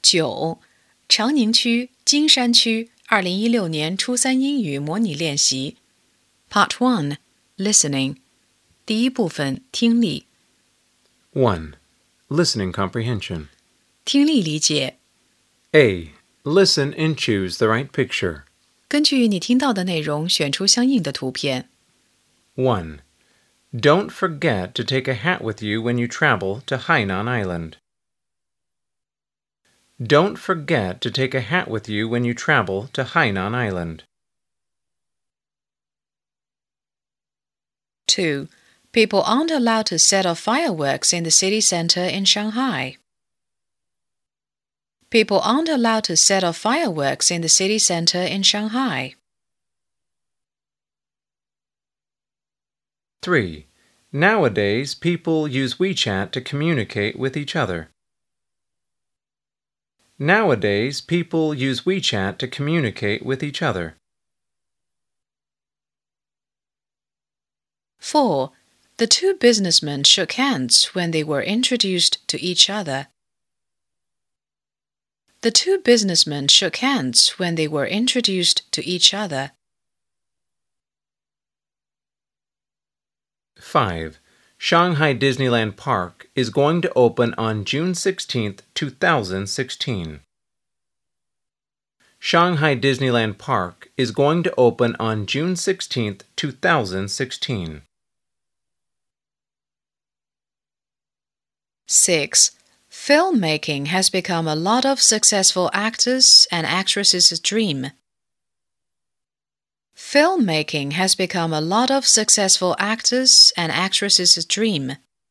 9. 长宁区、金山区2016年初三英语模拟练习 Part 1 Listening 第一部分听力 1. Listening comprehension. 听力理解 A. Listen and choose the right picture. 根据你听到的内容选出相应的图片 1. Don't forget to take a hat with you when you travel to Hainan Island. Don't forget to take a hat with you when you travel to Hainan Island. 2. People aren't allowed to set off fireworks in the city center in Shanghai. People aren't allowed to set off fireworks in the city center in Shanghai. 3. Nowadays, people use WeChat to communicate with each other. Nowadays, people use WeChat to communicate with each other. 4. The two businessmen shook hands when they were introduced to each other. The two businessmen shook hands when they were introduced to each other. 5. Shanghai Disneyland Park is going to open on June 16, 2016. Shanghai Disneyland Park is going to open on June 16, 2016. 6. Filmmaking has become a lot of successful actors and actresses' dream. Filmmaking has become a lot of successful actors and actresses' dream.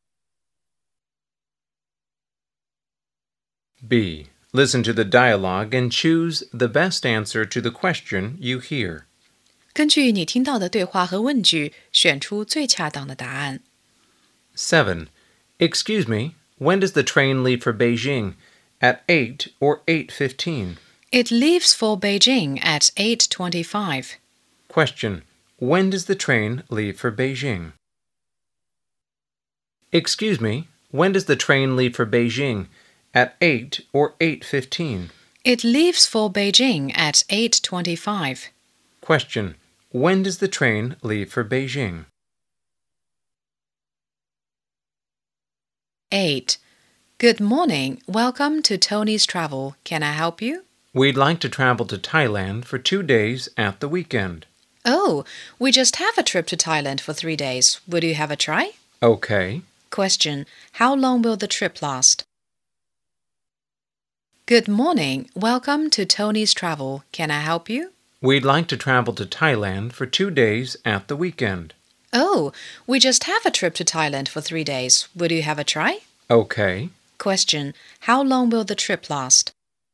B. Listen to the dialogue and choose the best answer to the question you hear. 根据你听到的对话和问句，选出最恰当的答案。 7. Excuse me, when does the train leave for Beijing? At 8 or 8:15? It leaves for Beijing at 8:25. Question. When does the train leave for Beijing? Excuse me, when does the train leave for Beijing? At 8 or 8:15? It leaves for Beijing at 8:25. Question. When does the train leave for Beijing? 8. Good morning. Welcome to Tony's Travel. Can I help you? We'd like to travel to Thailand for 2 days at the weekend. Oh, we just have a trip to Thailand for 3 days. Would you have a try? Okay. Question. How long will the trip last? Good morning. Welcome to Tony's Travel. Can I help you? We'd like to travel to Thailand for 2 days at the weekend. Oh, we just have a trip to Thailand for 3 days. Would you have a try? Okay. Question. How long will the trip last?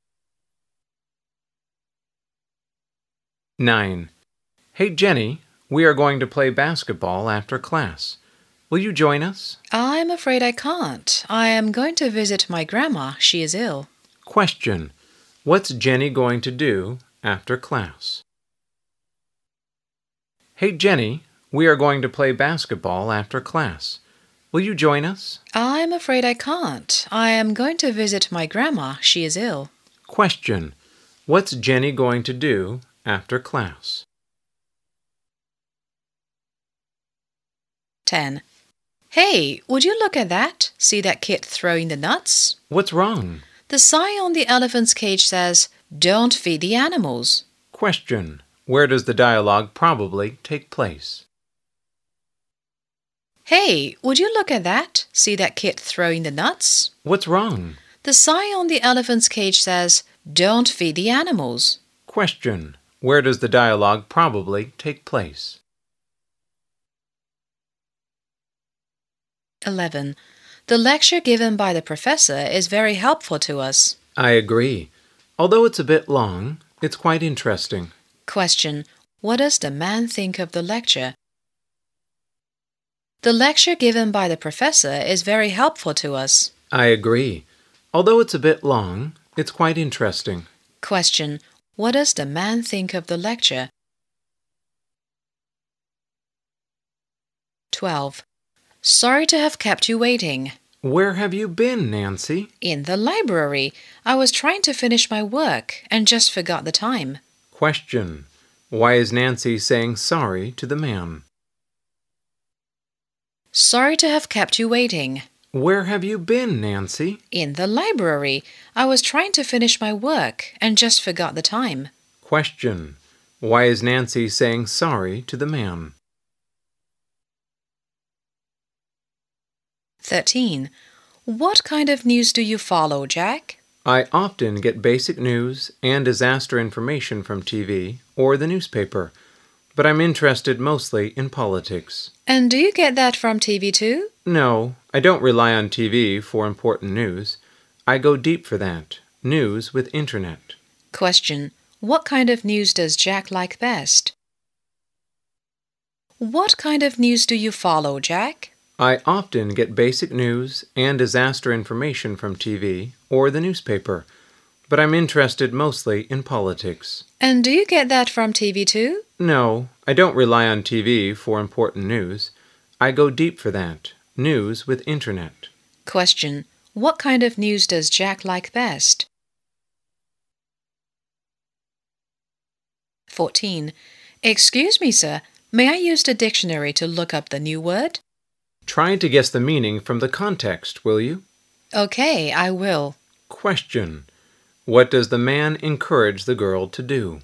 9. Hey, Jenny, we are going to play basketball after class. Will you join us? I'm afraid I can't. I am going to visit my grandma. She is ill. Question. What's Jenny going to do after class? Hey, Jenny, we are going to play basketball after class. Will you join us? I'm afraid I can't. I am going to visit my grandma. She is ill. Question. What's Jenny going to do after class? 10. Hey, would you look at that? See that kid throwing the nuts? What's wrong? The sign on the elephant's cage says, "Don't feed the animals." Question. Where does the dialogue probably take place? Hey, would you look at that? See that kid throwing the nuts? What's wrong? The sign on the elephant's cage says, "Don't feed the animals." Question. Where does the dialogue probably take place? 11. The lecture given by the professor is very helpful to us. I agree. Although it's a bit long, it's quite interesting. Question. What does the man think of the lecture? The lecture given by the professor is very helpful to us. I agree. Although it's a bit long, it's quite interesting. Question. What does the man think of the lecture? 12. Sorry to have kept you waiting. Where have you been, Nancy? In the library. I was trying to finish my work and just forgot the time. Question. Why is Nancy saying sorry to the man? Sorry to have kept you waiting. Where have you been, Nancy? In the library. I was trying to finish my work and just forgot the time. Question. Why is Nancy saying sorry to the man? 13. What kind of news do you follow, Jack? I often get basic news and disaster information from TV or the newspaper, but I'm interested mostly in politics. And do you get that from TV too? No, I don't rely on TV for important news. I go deep for that. News with internet. Question. What kind of news does Jack like best? What kind of news do you follow, Jack? I often get basic news and disaster information from TV or the newspaper, but I'm interested mostly in politics. And do you get that from TV too? No, I don't rely on TV for important news. I go deep for that. News with internet. Question. What kind of news does Jack like best? 14. Excuse me, sir. May I use the dictionary to look up the new word? Try to guess the meaning from the context, will you? Okay, I will. Question. What does the man encourage the girl to do?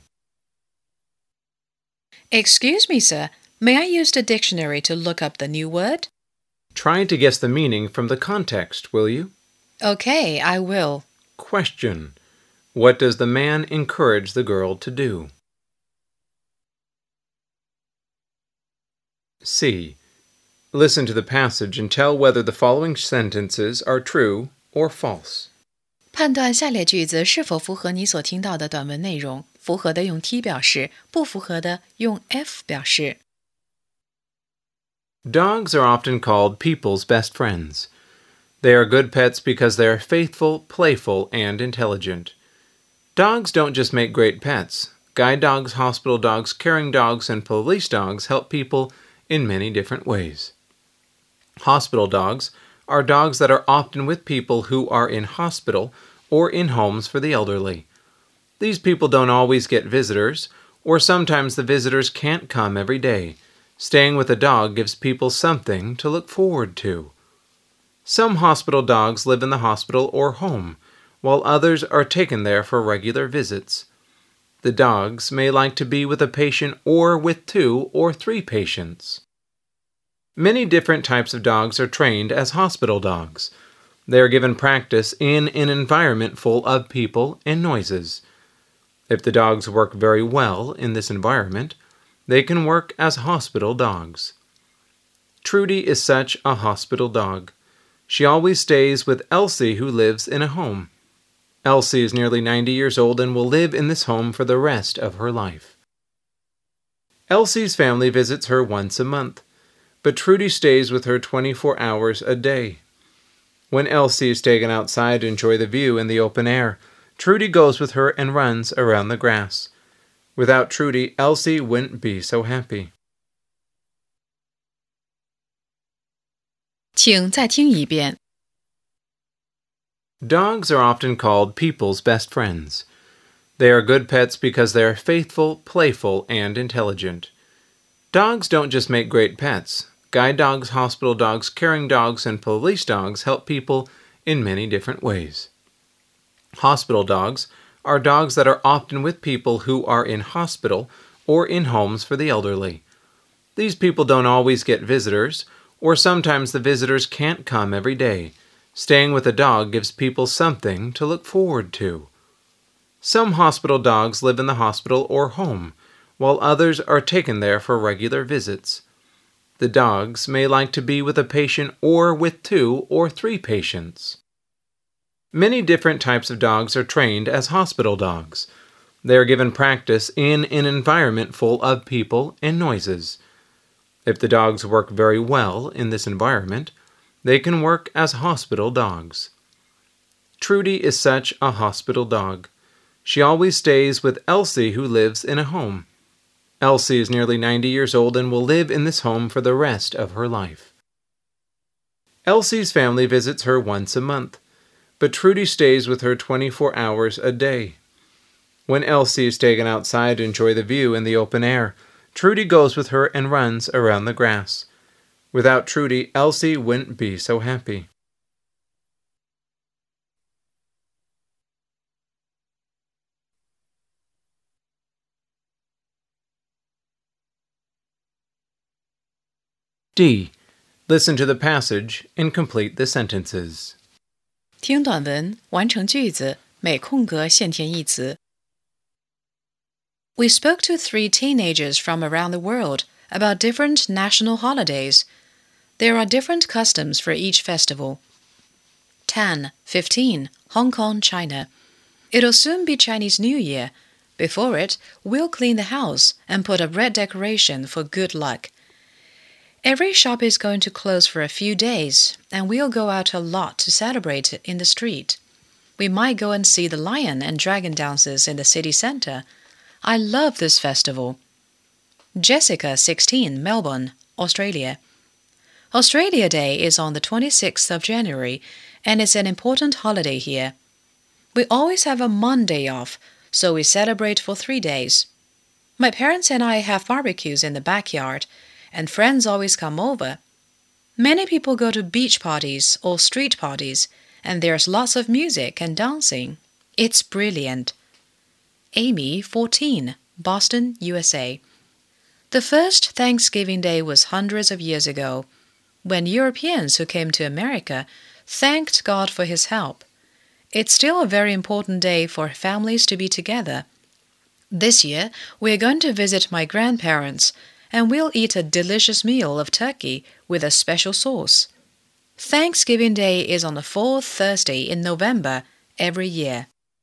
Excuse me, sir. May I use the dictionary to look up the new word? Try to guess the meaning from the context, will you? Okay, I will. Question. What does the man encourage the girl to do? C. Listen to the passage and tell whether the following sentences are true or false. 判断下列句子是否符合你所听到的短文内容，符合的用 T 表示，不符合的用 F 表示。 Dogs are often called people's best friends. They are good pets because they are faithful, playful, and intelligent. Dogs don't just make great pets. Guide dogs, hospital dogs, caring dogs, and police dogs help people in many different ways. Hospital dogs are dogs that are often with people who are in hospital or in homes for the elderly. These people don't always get visitors, or sometimes the visitors can't come every day. Staying with a dog gives people something to look forward to. Some hospital dogs live in the hospital or home, while others are taken there for regular visits. The dogs may like to be with a patient or with 2 or 3 patients. Many different types of dogs are trained as hospital dogs. They are given practice in an environment full of people and noises. If the dogs work very well in this environment, they can work as hospital dogs. Trudy is such a hospital dog. She always stays with Elsie, who lives in a home. Elsie is nearly 90 years old and will live in this home for the rest of her life. Elsie's family visits her once a month, but Trudy stays with her 24 hours a day. When Elsie is taken outside to enjoy the view in the open air, Trudy goes with her and runs around the grass. Without Trudy, Elsie wouldn't be so happy. 请再听一遍。 Dogs are often called people's best friends. They are good pets because they are faithful, playful, and intelligent. Dogs don't just make great pets. Guide dogs, hospital dogs, caring dogs, and police dogs help people in many different ways. Hospital dogs are dogs that are often with people who are in hospital or in homes for the elderly. These people don't always get visitors, or sometimes the visitors can't come every day. Staying with a dog gives people something to look forward to. Some hospital dogs live in the hospital or home, while others are taken there for regular visits. The dogs may like to be with a patient or with 2 or 3 patients. Many different types of dogs are trained as hospital dogs. They are given practice in an environment full of people and noises. If the dogs work very well in this environment, they can work as hospital dogs. Trudy is such a hospital dog. She always stays with Elsie, who lives in a home. Elsie is nearly 90 years old and will live in this home for the rest of her life. Elsie's family visits her once a month, but Trudy stays with her 24 hours a day. When Elsie is taken outside to enjoy the view in the open air, Trudy goes with her and runs around the grass. Without Trudy, Elsie wouldn't be so happy. D. Listen to the passage and complete the sentences. 听短文，完成句子，每空格现填一词。We spoke to 3 teenagers from around the world about different national holidays. There are different customs for each festival. 10, 15, Hong Kong, China. It'll soon be Chinese New Year. Before it, we'll clean the house and put up red decoration for good luck. Every shop is going to close for a few days, and we'll go out a lot to celebrate it in the street. We might go and see the lion and dragon dances in the city center. I love this festival. Jessica, 16, Melbourne, Australia. Australia Day is on the 26th of January, and it's an important holiday here. We always have a Monday off, so we celebrate for 3 days. My parents and I have barbecues in the backyard, and friends always come over. Many people go to beach parties or street parties, and there's lots of music and dancing. It's brilliant. Amy, 14, Boston, USA. The first Thanksgiving Day was hundreds of years ago, when Europeans who came to America thanked God for his help. It's still a very important day for families to be together. This year, we're going to visit my grandparents, and we'll eat a delicious meal of turkey with a special sauce. Thanksgiving Day is on the 4th Thursday in November every year.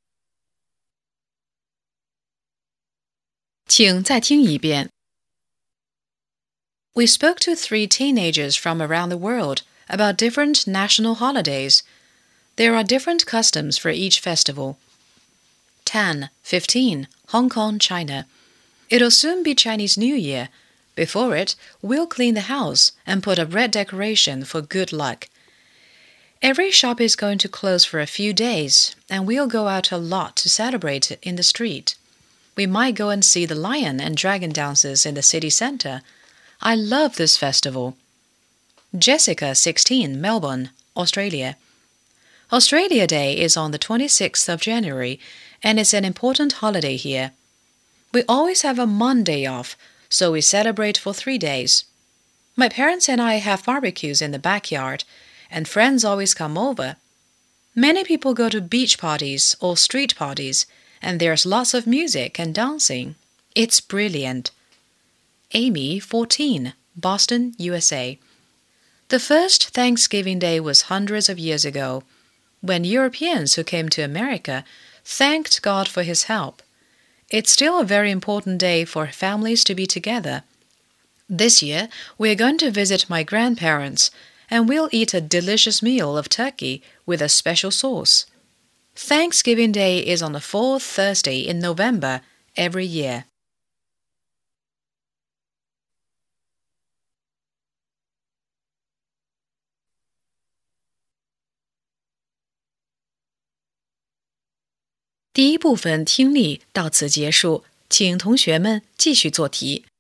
请再听一遍。We spoke to 3 teenagers from around the world about different national holidays. There are different customs for each festival. 10, 15, Hong Kong, China. It'll soon be Chinese New Year. Before it, we'll clean the house and put up red decoration for good luck. Every shop is going to close for a few days, and we'll go out a lot to celebrate it in the street. We might go and see the lion and dragon dances in the city center. I love this festival. Jessica, 16, Melbourne, Australia. Australia Day is on the 26th of January, and it's an important holiday here. We always have a Monday off, so we celebrate for 3 days. My parents and I have barbecues in the backyard, and friends always come over. Many people go to beach parties or street parties, and there's lots of music and dancing. It's brilliant. Amy, 14, Boston, USA. The first Thanksgiving Day was hundreds of years ago, when Europeans who came to America thanked God for his help. It's still a very important day for families to be together. This year, we're going to visit my grandparents, and we'll eat a delicious meal of turkey with a special sauce. Thanksgiving Day is on the 4th Thursday in November every year. 第一部分听力到此结束，请同学们继续做题。